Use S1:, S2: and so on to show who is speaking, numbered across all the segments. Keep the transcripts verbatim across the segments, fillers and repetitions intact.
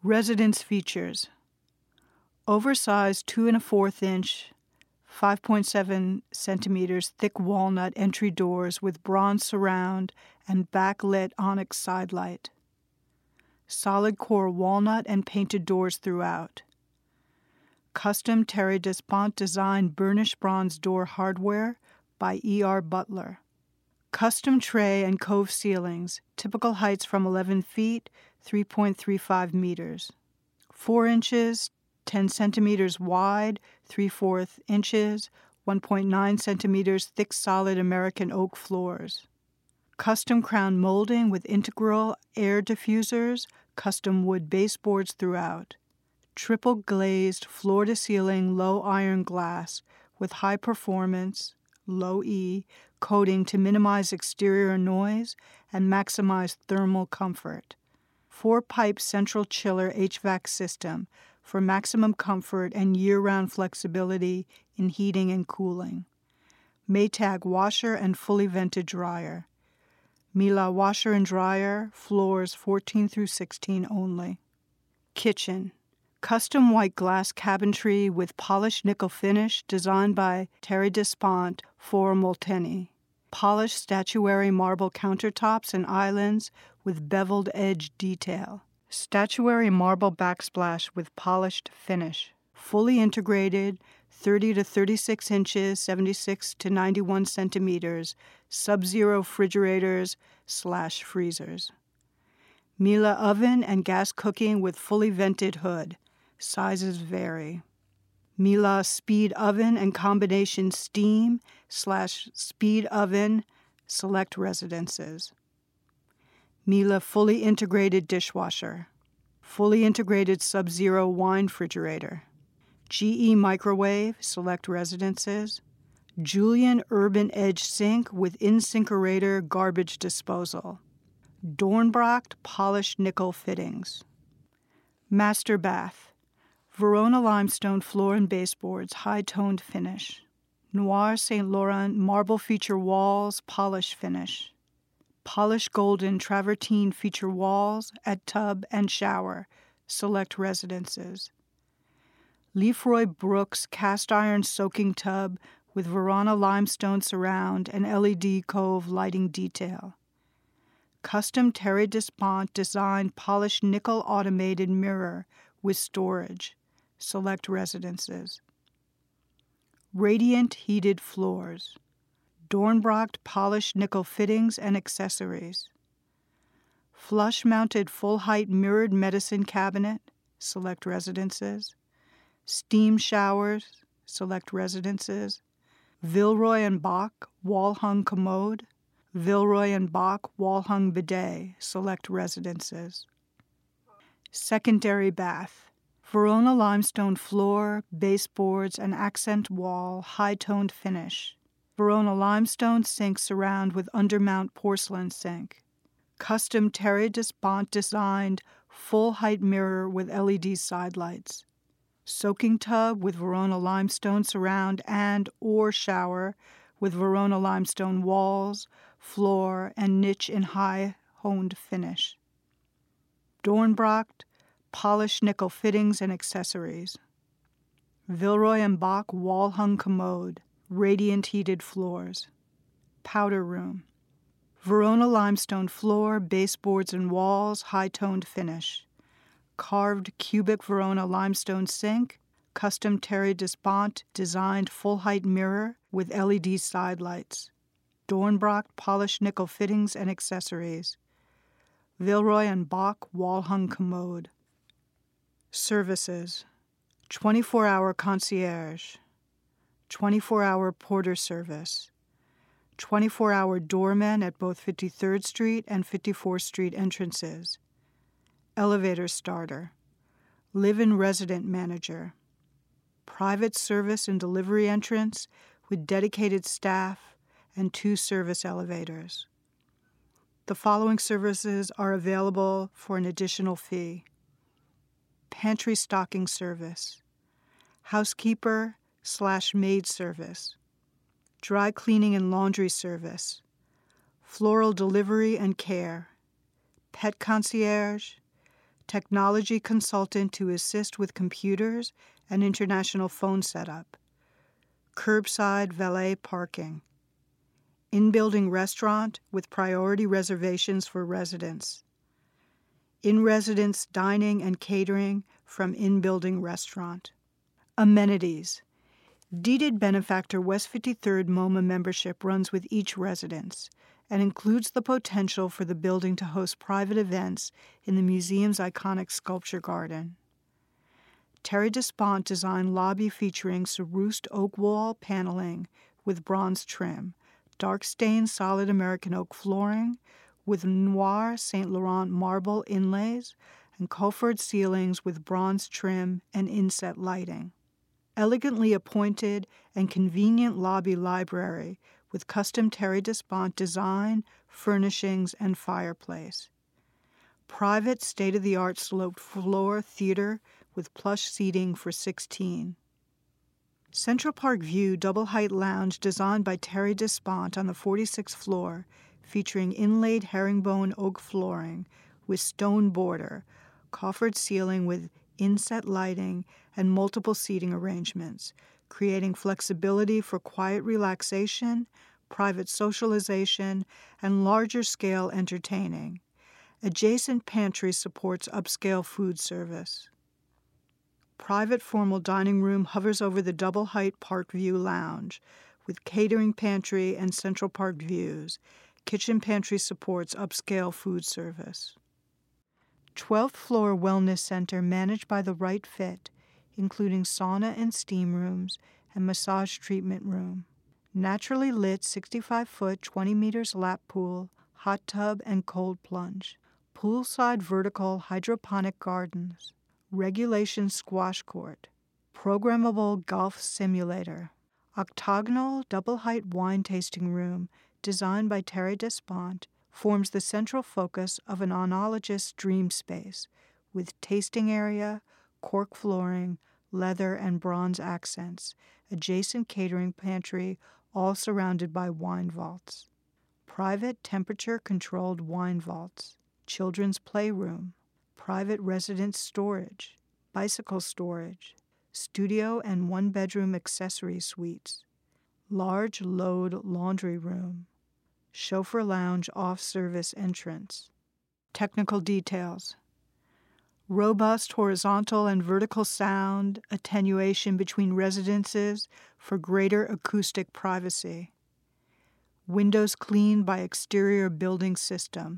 S1: Residence features: oversized two and a fourth inch, five point seven centimeters thick walnut entry doors with bronze surround and backlit onyx side light. Solid core walnut and painted doors throughout. Custom Terry Despont designed burnished bronze door hardware by E R Butler. Custom tray and cove ceilings, typical heights from eleven feet, three point three five meters. four inches, ten centimeters wide, three fourths inches, one point nine centimeters thick solid American oak floors. Custom crown molding with integral air diffusers, custom wood baseboards throughout. Triple glazed floor-to-ceiling low iron glass with high performance, low E, coating to minimize exterior noise and maximize thermal comfort. Four-pipe central chiller H V A C system for maximum comfort and year-round flexibility in heating and cooling. Maytag washer and fully vented dryer. Miele washer and dryer, floors fourteen through sixteen only. Kitchen. Custom white glass cabinetry with polished nickel finish designed by Terry Despont for Molteni. Polished statuary marble countertops and islands with beveled edge detail. Statuary marble backsplash with polished finish. Fully integrated, thirty to thirty-six inches, seventy-six to ninety-one centimeters, sub-zero refrigerators slash freezers. Miele oven and gas cooking with fully vented hood. Sizes vary. Miele speed oven and combination steam slash speed oven, select residences. Miele fully integrated dishwasher. Fully integrated sub-zero wine refrigerator. G E microwave, select residences. Julian urban edge sink with InSinkerator garbage disposal. Dornbracht polished nickel fittings. Master bath. Verona limestone floor and baseboards, high-toned finish. Noir Saint Laurent marble feature walls, polish finish. Polished golden travertine feature walls at tub and shower, select residences. Leafroy Brooks cast iron soaking tub with Verona limestone surround and L E D cove lighting detail. Custom Terry Despont designed polished nickel automated mirror with storage, select residences. Radiant heated floors. Dornbracht polished nickel fittings and accessories. Flush-mounted full-height mirrored medicine cabinet, select residences. Steam showers, select residences. Villeroy and Boch wall-hung commode. Villeroy and Boch wall-hung bidet, select residences. Secondary bath. Verona limestone floor, baseboards, and accent wall, high-toned finish. Verona limestone sink surround with undermount porcelain sink. Custom Terry Despont designed full-height mirror with L E D side lights. Soaking tub with Verona limestone surround and or shower with Verona limestone walls, floor, and niche in high-honed finish. Dornbracht polished nickel fittings and accessories. Villeroy and Boch wall-hung commode, radiant heated floors. Powder room. Verona limestone floor, baseboards and walls, high-toned finish. Carved cubic Verona limestone sink, custom Terry Despont designed full-height mirror with L E D side lights. Dornbracht polished nickel fittings and accessories. Villeroy and Boch wall-hung commode. Services. twenty-four hour concierge. twenty-four hour porter service. twenty-four hour doorman at both fifty-third Street and fifty-fourth Street entrances. Elevator starter. Live-in resident manager. Private service and delivery entrance with dedicated staff and two service elevators. The following services are available for an additional fee. Pantry stocking service. Housekeeper slash maid service. Dry cleaning and laundry service. Floral delivery and care. Pet concierge. technology consultant to assist with computers and international phone setup, curbside valet parking, in-building restaurant with priority reservations for residents, in-residence dining and catering from in-building restaurant. Amenities. Deeded benefactor West fifty-third MoMA membership runs with each residence and includes the potential for the building to host private events in the museum's iconic sculpture garden. Terry Despont designed lobby featuring Sarouste oak wall paneling with bronze trim, dark-stained solid American oak flooring with noir Saint Laurent marble inlays, and coffered ceilings with bronze trim and inset lighting. Elegantly appointed and convenient lobby library with custom Terry Despont design, furnishings, and fireplace. Private state-of-the-art sloped floor theater with plush seating for sixteen. Central Park View double-height lounge designed by Terry Despont on the forty-sixth floor, featuring inlaid herringbone oak flooring with stone border, coffered ceiling with inset lighting, and multiple seating arrangements, creating flexibility for quiet relaxation, private socialization, and larger-scale entertaining. Adjacent pantry supports upscale food service. Private formal dining room hovers over the double-height Park View lounge with catering pantry and Central Park views. Kitchen pantry supports upscale food service. twelfth floor wellness center managed by the Right Fit, including sauna and steam rooms and massage treatment room. Naturally lit sixty-five foot, twenty meters lap pool, hot tub, and cold plunge. Poolside vertical hydroponic gardens. Regulation squash court. Programmable golf simulator. Octagonal double-height wine tasting room designed by Terry Despont forms the central focus of an oenologist's dream space with tasting area, cork flooring, leather and bronze accents, adjacent catering pantry, all surrounded by wine vaults. Private temperature-controlled wine vaults, children's playroom, private residence storage, bicycle storage, studio and one-bedroom accessory suites, large load laundry room, chauffeur lounge off-service entrance. Technical details. Robust horizontal and vertical sound attenuation between residences for greater acoustic privacy. Windows cleaned by exterior building system.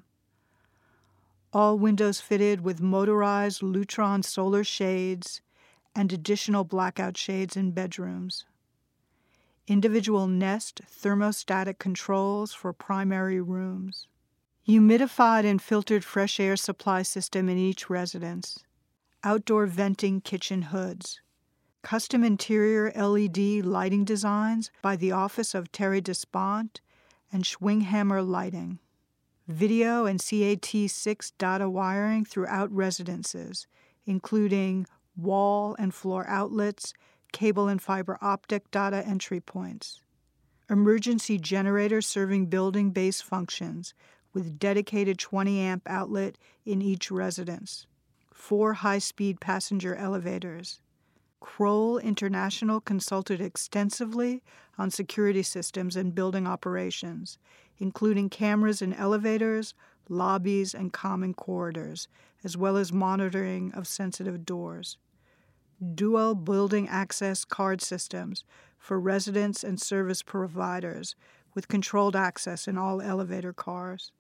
S1: All windows fitted with motorized Lutron solar shades and additional blackout shades in bedrooms. Individual Nest thermostatic controls for primary rooms. Humidified and filtered fresh air supply system in each residence. Outdoor venting kitchen hoods. Custom interior L E D lighting designs by the Office of Terry Despont and Schwinghammer Lighting. Video and C A T six data wiring throughout residences, including wall and floor outlets, cable and fiber optic data entry points. Emergency generator serving building-based functions with dedicated twenty amp outlet in each residence. Four high-speed passenger elevators. Kroll International consulted extensively on security systems and building operations, including cameras in elevators, lobbies, and common corridors, as well as monitoring of sensitive doors. Dual building access card systems for residents and service providers with controlled access in all elevator cars.